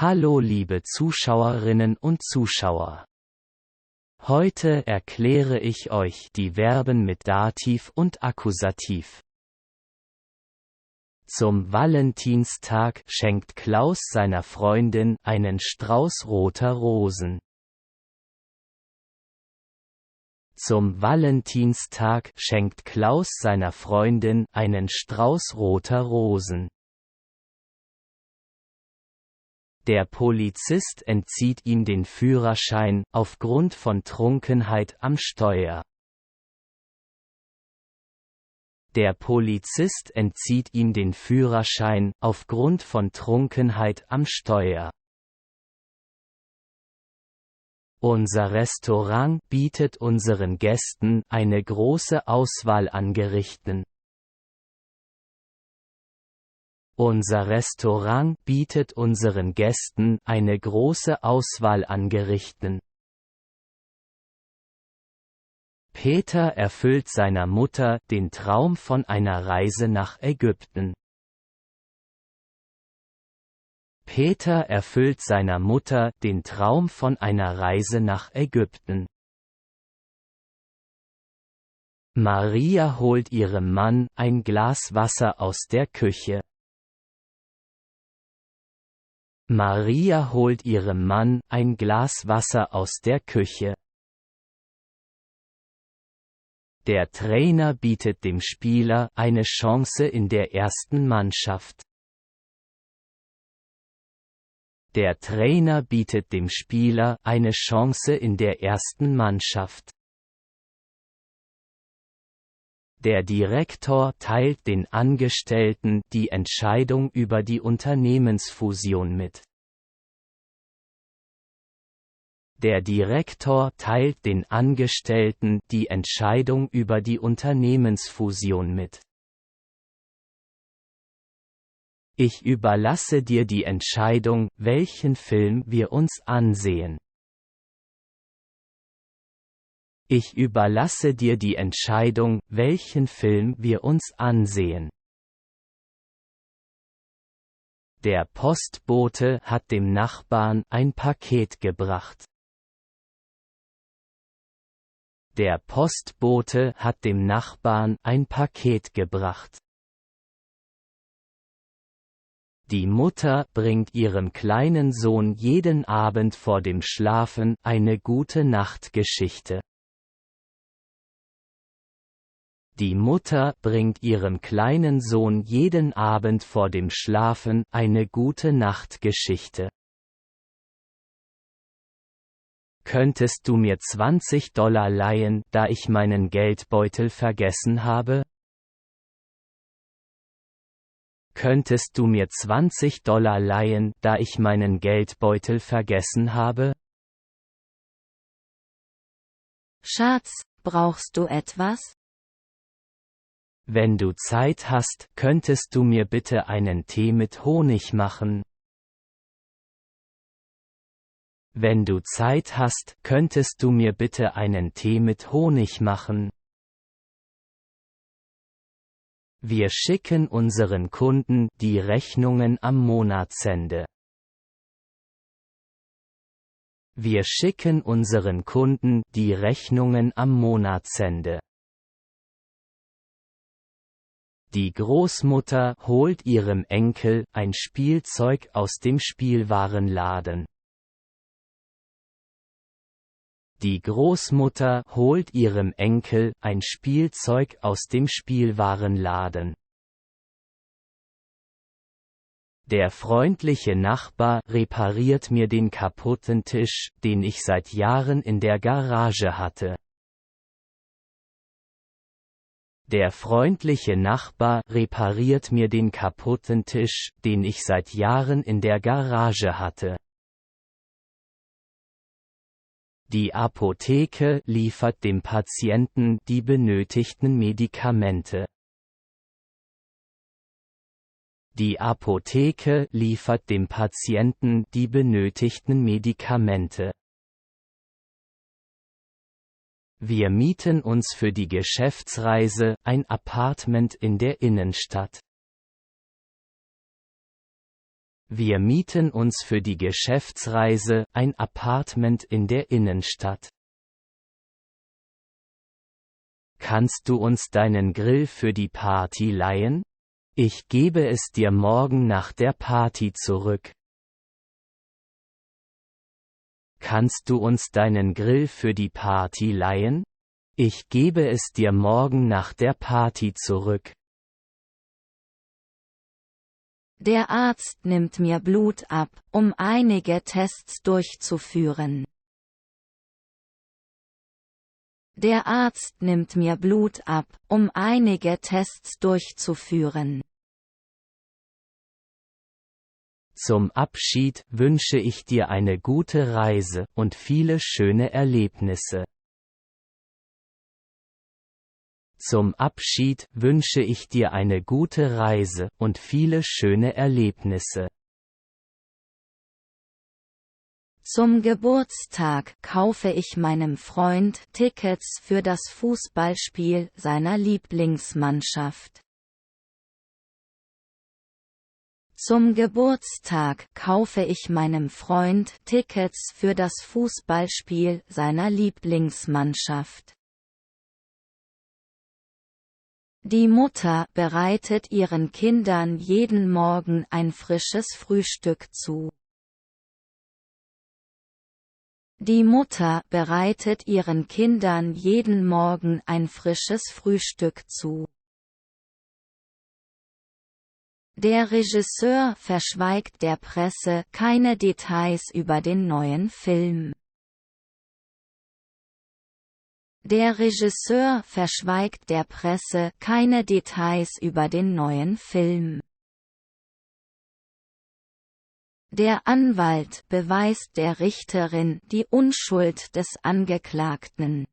Hallo liebe Zuschauerinnen und Zuschauer. Heute erkläre ich euch die Verben mit Dativ und Akkusativ. Zum Valentinstag schenkt Klaus seiner Freundin einen Strauß roter Rosen. Zum Valentinstag schenkt Klaus seiner Freundin einen Strauß roter Rosen. Der Polizist entzieht ihm den Führerschein aufgrund von Trunkenheit am Steuer. Der Polizist entzieht ihm den Führerschein aufgrund von Trunkenheit am Steuer. Unser Restaurant bietet unseren Gästen eine große Auswahl an Gerichten. Unser Restaurant bietet unseren Gästen eine große Auswahl an Gerichten. Peter erfüllt seiner Mutter den Traum von einer Reise nach Ägypten. Peter erfüllt seiner Mutter den Traum von einer Reise nach Ägypten. Maria holt ihrem Mann ein Glas Wasser aus der Küche. Maria holt ihrem Mann ein Glas Wasser aus der Küche. Der Trainer bietet dem Spieler eine Chance in der ersten Mannschaft. Der Trainer bietet dem Spieler eine Chance in der ersten Mannschaft. Der Direktor teilt den Angestellten die Entscheidung über die Unternehmensfusion mit. Der Direktor teilt den Angestellten die Entscheidung über die Unternehmensfusion mit. Ich überlasse dir die Entscheidung, welchen Film wir uns ansehen. Ich überlasse dir die Entscheidung, welchen Film wir uns ansehen. Der Postbote hat dem Nachbarn ein Paket gebracht. Der Postbote hat dem Nachbarn ein Paket gebracht. Die Mutter bringt ihrem kleinen Sohn jeden Abend vor dem Schlafen eine Gute-Nacht-Geschichte. Die Mutter bringt ihrem kleinen Sohn jeden Abend vor dem Schlafen eine Gute-Nacht-Geschichte. Könntest du mir $20 leihen, da ich meinen Geldbeutel vergessen habe? Könntest du mir $20 leihen, da ich meinen Geldbeutel vergessen habe? Schatz, brauchst du etwas? Wenn du Zeit hast, könntest du mir bitte einen Tee mit Honig machen? Wenn du Zeit hast, könntest du mir bitte einen Tee mit Honig machen? Wir schicken unseren Kunden die Rechnungen am Monatsende. Wir schicken unseren Kunden die Rechnungen am Monatsende. Die Großmutter holt ihrem Enkel ein Spielzeug aus dem Spielwarenladen. Die Großmutter holt ihrem Enkel ein Spielzeug aus dem Spielwarenladen. Der freundliche Nachbar repariert mir den kaputten Tisch, den ich seit Jahren in der Garage hatte. Der freundliche Nachbar repariert mir den kaputten Tisch, den ich seit Jahren in der Garage hatte. Die Apotheke liefert dem Patienten die benötigten Medikamente. Die Apotheke liefert dem Patienten die benötigten Medikamente. Wir mieten uns für die Geschäftsreise ein Appartement in der Innenstadt. Wir mieten uns für die Geschäftsreise ein Appartement in der Innenstadt. Kannst du uns deinen Grill für die Party leihen? Ich gebe es dir morgen nach der Party zurück. Kannst du uns deinen Grill für die Party leihen? Ich gebe es dir morgen nach der Party zurück. Der Arzt nimmt mir Blut ab, um einige Tests durchzuführen. Der Arzt nimmt mir Blut ab, um einige Tests durchzuführen. Zum Abschied wünsche ich dir eine gute Reise und viele schöne Erlebnisse. Zum Abschied wünsche ich dir eine gute Reise und viele schöne Erlebnisse. Zum Geburtstag kaufe ich meinem Freund Tickets für das Fußballspiel seiner Lieblingsmannschaft. Zum Geburtstag kaufe ich meinem Freund Tickets für das Fußballspiel seiner Lieblingsmannschaft. Die Mutter bereitet ihren Kindern jeden Morgen ein frisches Frühstück zu. Die Mutter bereitet ihren Kindern jeden Morgen ein frisches Frühstück zu. Der Regisseur verschweigt der Presse keine Details über den neuen Film. Der Regisseur verschweigt der Presse keine Details über den neuen Film. Der Anwalt beweist der Richterin die Unschuld des Angeklagten.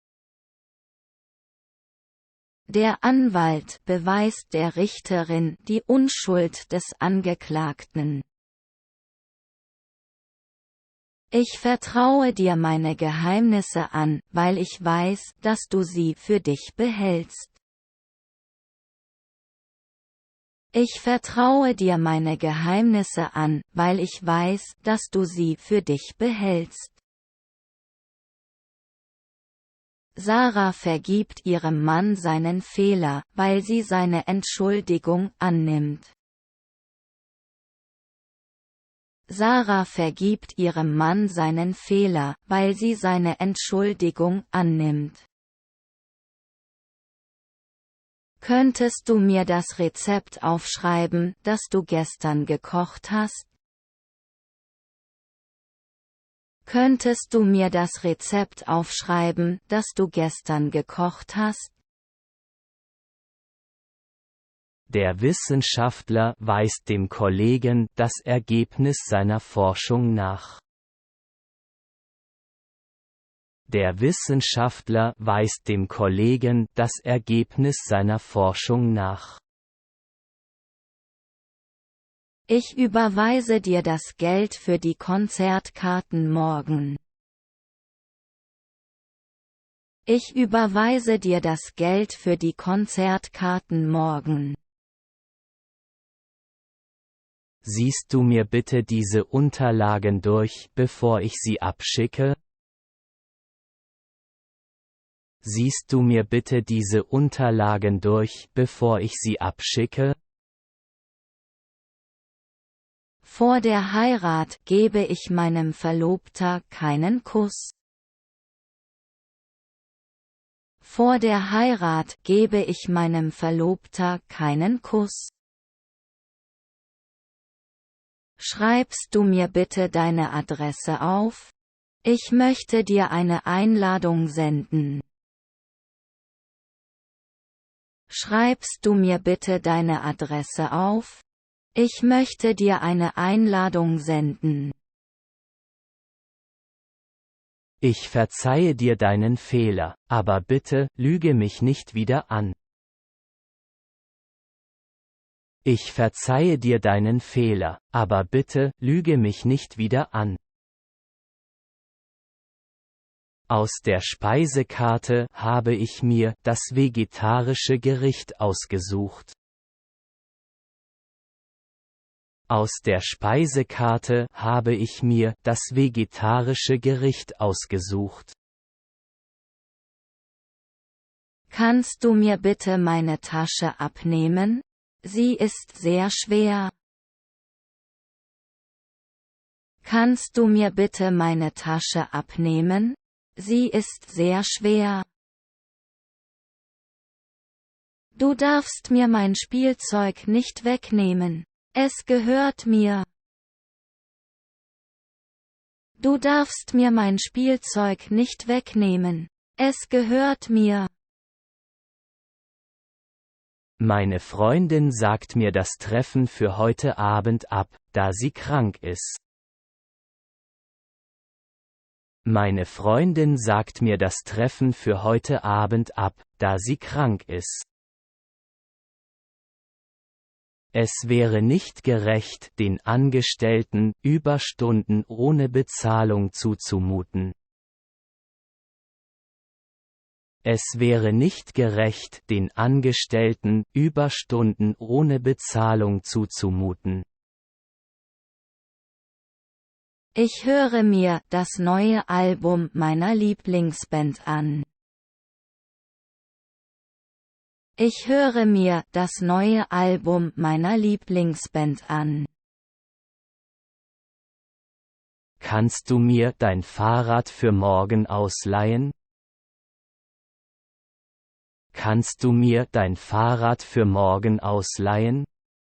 Der Anwalt beweist der Richterin die Unschuld des Angeklagten. Ich vertraue dir meine Geheimnisse an, weil ich weiß, dass du sie für dich behältst. Ich vertraue dir meine Geheimnisse an, weil ich weiß, dass du sie für dich behältst. Sarah vergibt ihrem Mann seinen Fehler, weil sie seine Entschuldigung annimmt. Sarah vergibt ihrem Mann seinen Fehler, weil sie seine Entschuldigung annimmt. Könntest du mir das Rezept aufschreiben, das du gestern gekocht hast? Könntest du mir das Rezept aufschreiben, das du gestern gekocht hast? Der Wissenschaftler weist dem Kollegen das Ergebnis seiner Forschung nach. Der Wissenschaftler weist dem Kollegen das Ergebnis seiner Forschung nach. Ich überweise dir das Geld für die Konzertkarten morgen. Ich überweise dir das Geld für die Konzertkarten morgen. Siehst du mir bitte diese Unterlagen durch, bevor ich sie abschicke? Siehst du mir bitte diese Unterlagen durch, bevor ich sie abschicke? Vor der Heirat gebe ich meinem Verlobter keinen Kuss. Vor der Heirat gebe ich meinem Verlobter keinen Kuss. Schreibst du mir bitte deine Adresse auf? Ich möchte dir eine Einladung senden. Schreibst du mir bitte deine Adresse auf? Ich möchte dir eine Einladung senden. Ich verzeihe dir deinen Fehler, aber bitte, lüge mich nicht wieder an. Ich verzeihe dir deinen Fehler, aber bitte, lüge mich nicht wieder an. Aus der Speisekarte habe ich mir das vegetarische Gericht ausgesucht. Aus der Speisekarte habe ich mir das vegetarische Gericht ausgesucht. Kannst du mir bitte meine Tasche abnehmen? Sie ist sehr schwer. Kannst du mir bitte meine Tasche abnehmen? Sie ist sehr schwer. Du darfst mir mein Spielzeug nicht wegnehmen. Es gehört mir. Du darfst mir mein Spielzeug nicht wegnehmen. Es gehört mir. Meine Freundin sagt mir das Treffen für heute Abend ab, da sie krank ist. Meine Freundin sagt mir das Treffen für heute Abend ab, da sie krank ist. Es wäre nicht gerecht, den Angestellten Überstunden ohne Bezahlung zuzumuten. Es wäre nicht gerecht, den Angestellten Überstunden ohne Bezahlung zuzumuten. Ich höre mir das neue Album meiner Lieblingsband an. Ich höre mir das neue Album meiner Lieblingsband an. Kannst du mir dein Fahrrad für morgen ausleihen? Kannst du mir dein Fahrrad für morgen ausleihen?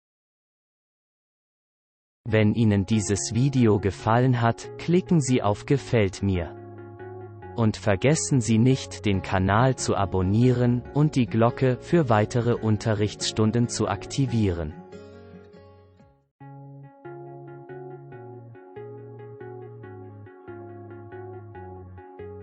Wenn Ihnen dieses Video gefallen hat, klicken Sie auf Gefällt mir. Und vergessen Sie nicht, den Kanal zu abonnieren und die Glocke für weitere Unterrichtsstunden zu aktivieren.